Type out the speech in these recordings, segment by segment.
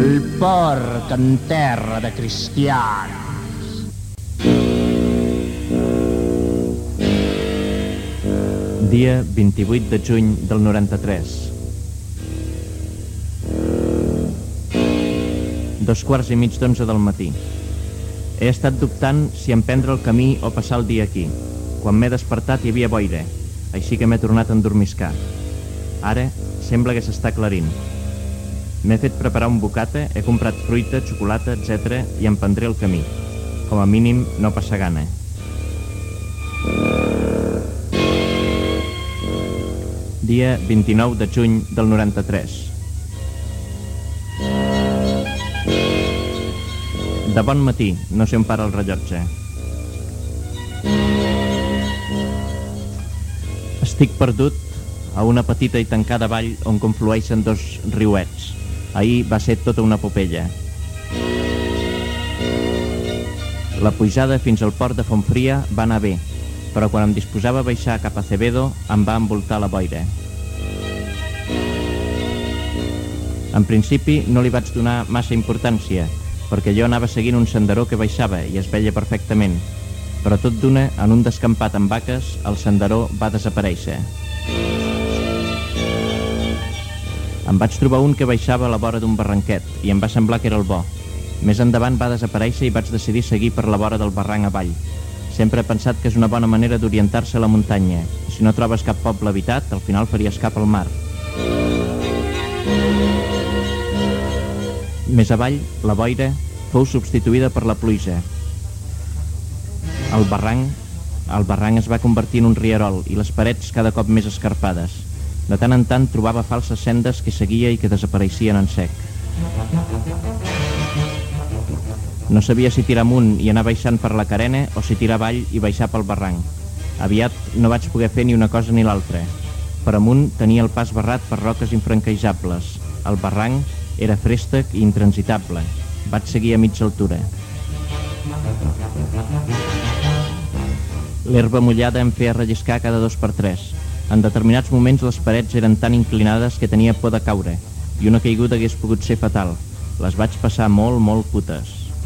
El porc en terra de cristians. Dia 28 de juny del 93. 2:15 del matí. He estat dubtant si emprendre el camí o passar el dia aquí. Quan m'he despertat hi havia boira, així que m'he tornat a endormiscar. Ara sembla que s'està aclarint. M'he fet preparar un bocata, he comprat fruita, xocolata, etc. i em prendré el camí. Com a mínim no passa gana. Dia 29 de juny del 93. De bon matí, no sé on para el rellotge. Estic perdut a una petita i tancada vall on conflueixen dos riuets. Ahir va ser tota una epopeia. La pujada fins al port de Fontfria va anar bé, però quan em disposava a baixar cap a Acevedo em va envoltar la boira. En principi no li vaig donar massa importància, perquè jo anava seguint un senderó que baixava i es veia perfectament, però tot d'una, en un descampat amb vaques, el senderó va desaparèixer. Em vaig trobar un que baixava a la vora d'un barranquet i em va semblar que era el bo. Més endavant va desaparèixer i vaig decidir seguir per la vora del barranc avall. Sempre he pensat que és una bona manera d'orientar-se a la muntanya. Si no trobes cap poble habitat, al final faries cap al mar. Més avall, la boira fou substituïda per la pluja. El barranc es va convertir en un rierol i les parets cada cop més escarpades. De tant en tant trobava falses sendes que seguia i que desapareixien en sec. No sabia si tirar amunt i anar baixant per la carena o si tirar avall i baixar pel barranc. Aviat no vaig poder fer ni una cosa ni l'altra. Per amunt tenia el pas barrat per roques infranquejables. El barranc era frèstec i intransitable. Vaig seguir a mitja altura. L'herba mullada em feia relliscar cada 2x3. En determinats moments les parets eren tan inclinades que tenia por de caure, i una caiguda hagués pogut ser fatal. Les vaig passar molt putes.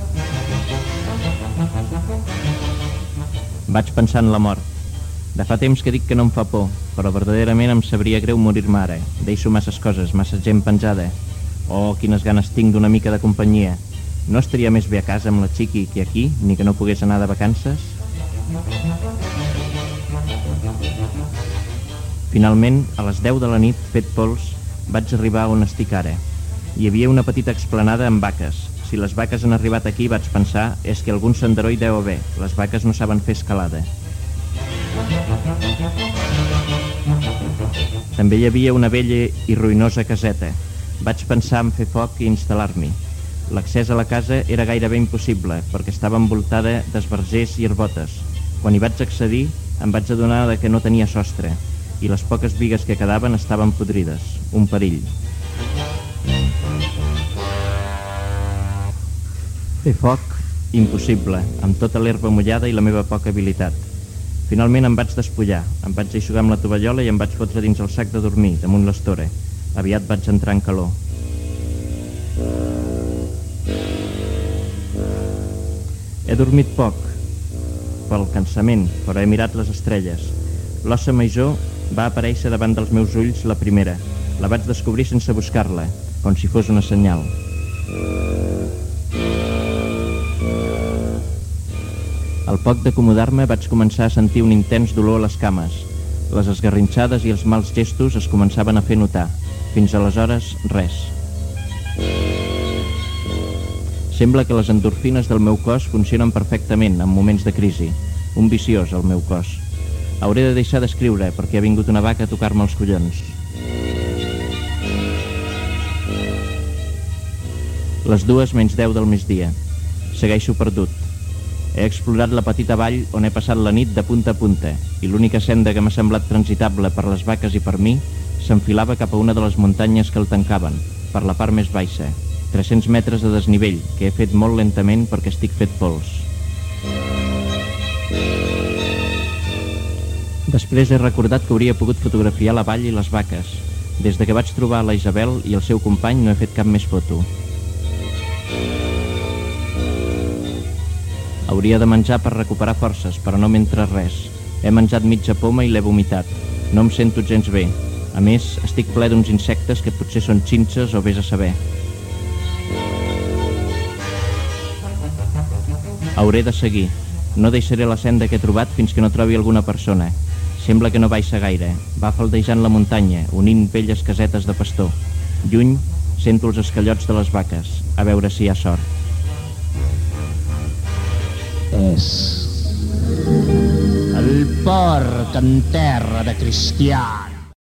Vaig pensar en la mort. De fa temps que dic que no em fa por, però verdaderament em sabria greu morir-me ara. Deixo masses coses, massa gent penjada. Oh, quines ganes tinc d'una mica de companyia. No estaria més bé a casa amb la Chiqui que aquí, ni que no pogués anar de vacances? Finalment, a les 10 de la nit, fet pols, vaig arribar on estic ara. Hi havia una petita explanada amb vaques. Si les vaques han arribat aquí, vaig pensar, és que algun senderó hi deu haver. Les vaques no saben fer escalada. També hi havia una vella i ruïnosa caseta. Vaig pensar en fer foc i instal·lar-m'hi. L'accés a la casa era gairebé impossible, perquè estava envoltada d'esbarzers i herbotes. Quan hi vaig accedir, em vaig adonar que no tenia sostre, i les poques bigues que quedaven estaven podrides. Un perill. Fer foc, impossible, amb tota l'herba mullada i la meva poca habilitat. Finalment em vaig despullar, em vaig eixugar amb la tovallola i em vaig fotre dins el sac de dormir, damunt l'estora. Aviat vaig entrar en calor. He dormit poc, pel cansament, però he mirat les estrelles. L'Ossa Major va aparèixer davant dels meus ulls la primera. La vaig descobrir sense buscar-la, com si fos una senyal. Al poc d'acomodar-me vaig començar a sentir un intens dolor a les cames. Les esgarrinxades i els mals gestos es començaven a fer notar. Fins aleshores, res. Sembla que les endorfines del meu cos funcionen perfectament en moments de crisi. Un viciós, el meu cos. Hauré de deixar d'escriure perquè ha vingut una vaca a tocar-me els collons. Les 2:10 del migdia. Segueixo perdut. He explorat la petita vall on he passat la nit de punta a punta i l'única senda que m'ha semblat transitable per les vaques i per mi s'enfilava cap a una de les muntanyes que el tancaven, per la part més baixa. 300 metres de desnivell, que he fet molt lentament perquè estic fet pols. Després he recordat que hauria pogut fotografiar la vall i les vaques. Des de que vaig trobar la Isabel i el seu company no he fet cap més foto. Hauria de menjar per recuperar forces, però no m'entra res. He menjat mitja poma i l'he vomitat. No em sento gens bé. A més, estic ple d'uns insectes que potser són xinxes o vés a saber. Hauré de seguir. No deixaré la senda que he trobat fins que no trobi alguna persona. Sembla que no baixa gaire. Va faldejant la muntanya, unint velles casetes de pastor. Lluny, sento els esquellots de les vaques. A veure si hi ha sort. És el porc en terra de cristians.